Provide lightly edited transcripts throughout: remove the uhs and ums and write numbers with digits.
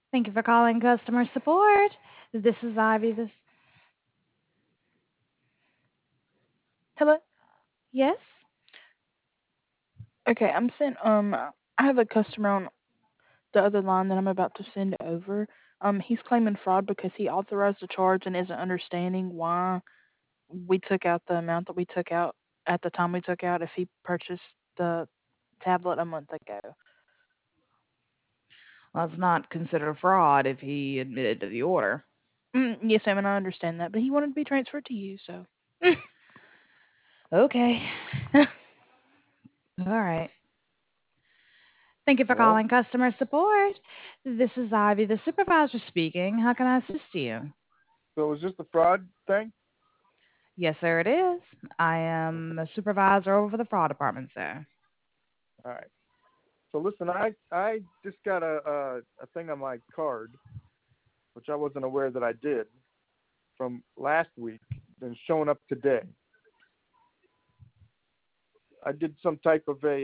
Thank you for calling customer support. This is Ivy. Hello. Yes? Okay, I have a customer on the other line that I'm about to send over. He's claiming fraud because he authorized a charge and isn't understanding why we took out the amount that we took out at the time we took out if he purchased the tablet a month ago. Well, it's not considered fraud if he admitted to the order. Yes, ma'am, and I understand that, but he wanted to be transferred to you, so. Okay. All right. Thank you for Hello? calling customer support. This is Ivy, the supervisor speaking. How can I assist you? So is this the fraud thing? Yes, sir, it is. I Okay. am a supervisor over the fraud department, sir. All right. So listen, I just got a thing on my card, which I wasn't aware that I did from last week, and showing up today. I did some type of a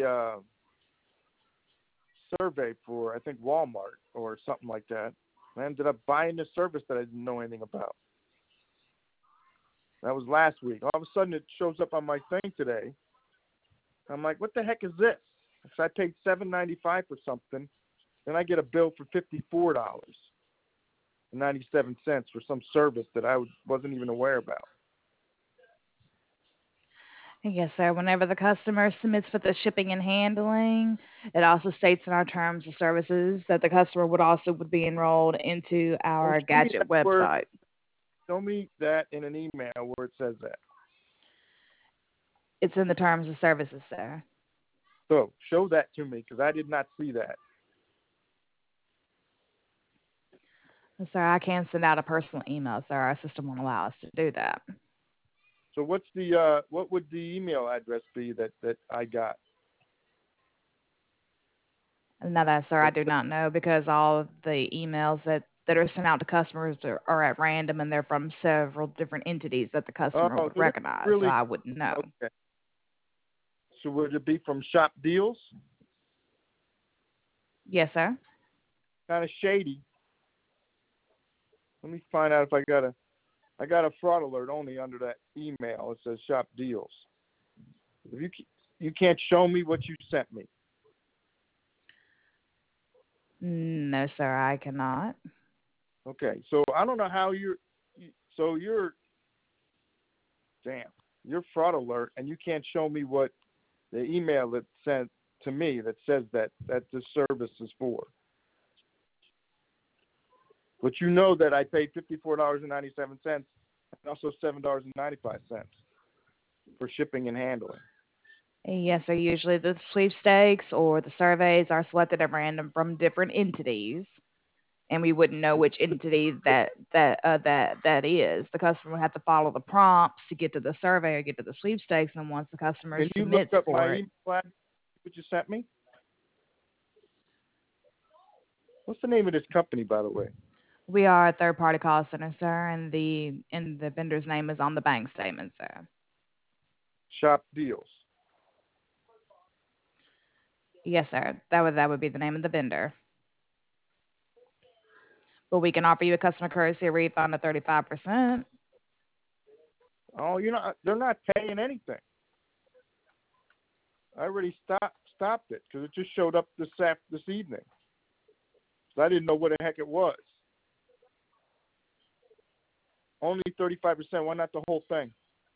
survey for I think Walmart or something like that. I ended up buying this service that I didn't know anything about. That was last week. All of a sudden, it shows up on my thing today. I'm like, what the heck is this? So I paid $7.95 for something, then I get a bill for $54.97 for some service that I wasn't even aware about. Yes, sir. Whenever the customer submits for the shipping and handling, it also states in our terms of services that the customer would be enrolled into Well, our gadget website. show me that in an email where it says that. It's in the terms of services, sir. So show that to me because I did not see that. Sir, I can send out a personal email, sir. Our system won't allow us to do that. So what would the email address be that I got? No, that, sir, I That, do not know because all of the emails that are sent out to customers are at random and they're from several different entities that the customer oh, would so this recognize. So really I wouldn't know. okay. So would it be from Shop Deals? Yes, sir. Kind of shady. Let me find out if I got a fraud alert only under that email. It says Shop Deals. If you can't show me what you sent me. No, sir, I cannot. Okay, so I don't know how so you're damn, you're fraud alert, and you can't show me what the email that sent to me that says that this service is for. But you know that I paid $54.97 and also $7.95 for shipping and handling. Yes, sir. Usually the sweepstakes or the surveys are selected at random from different entities, and we wouldn't know which entity that is. The customer would have to follow the prompts to get to the survey or get to the sweepstakes, and once the customer Can you look submits up my for it, email address that you sent me? What's the name of this company, by the way? we are a third-party call center, sir, and the vendor's name is on the bank statement, sir. Shop Deals. Yes, sir. That would be the name of the vendor. But we can offer you a customer courtesy refund of 35%. Oh, they're not paying anything. I already stopped it because it just showed up this evening. So I didn't know what the heck it was. Only 35%. Why not the whole thing?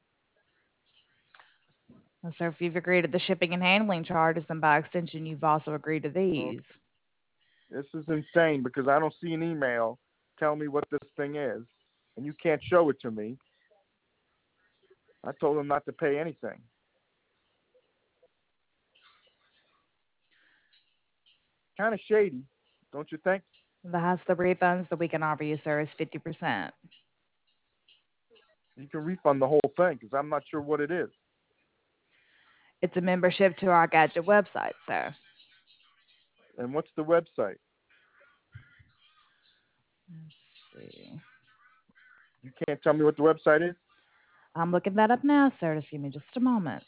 Well, sir, if you've agreed to the shipping and handling charges, then by extension, you've also agreed to Oh, these. this is insane because I don't see an email telling me what this thing is, and you can't show it to me. I told them not to pay anything. Kind of shady, don't you think? The highest of refunds that we can offer you, sir, is 50%. You can refund the whole thing because I'm not sure what it is. It's a membership to our gadget website, sir. And what's the website? Let's see. You can't tell me what the website is? I'm looking that up now, sir. Just give me just a moment.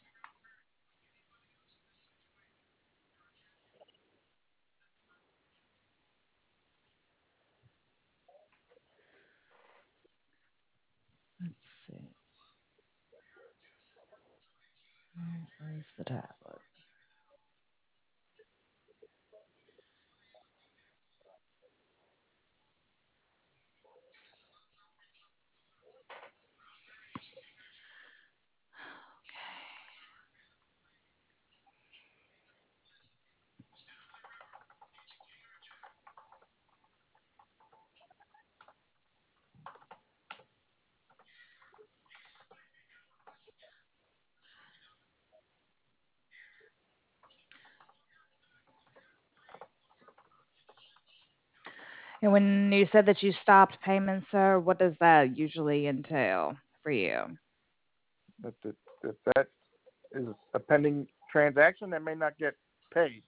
Where's the tablet? And when you said that you stopped payments, sir, what does that usually entail for you? That is a pending transaction that may not get paid.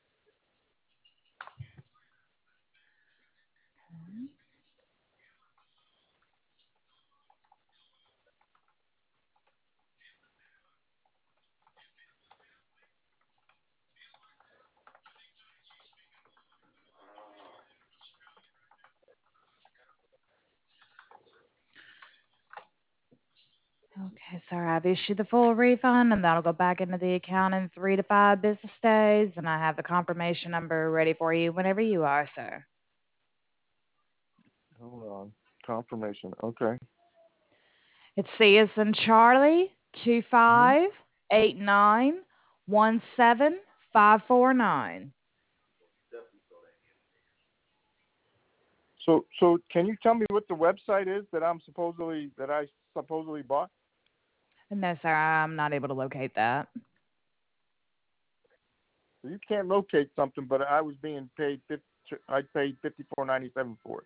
Okay, sir, I've issued the full refund, and that'll go back into the account in 3 to 5 business days. And I have the confirmation number ready for you whenever you are, sir. Hold on. Confirmation. Okay. It's C as in Charlie, 258917549. So can you tell me what the website is that I supposedly bought? No, sir, I'm not able to locate that. You can't locate something, but I was being paid. I paid $54.97 for it.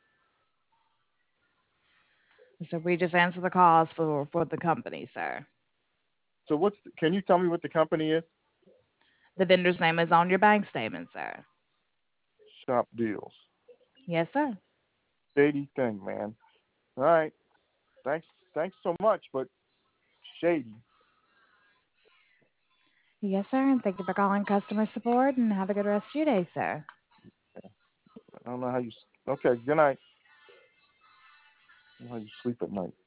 So we just answer the calls for the company, sir. So can you tell me what the company is? The vendor's name is on your bank statement, sir. Shop Deals. Yes, sir. Shady thing, man. All right. Thanks so much, but shady. Yes, sir, and thank you for calling customer support, and have a good rest of your day, sir. I don't know how you. Okay. Good night. I don't know how you sleep at night.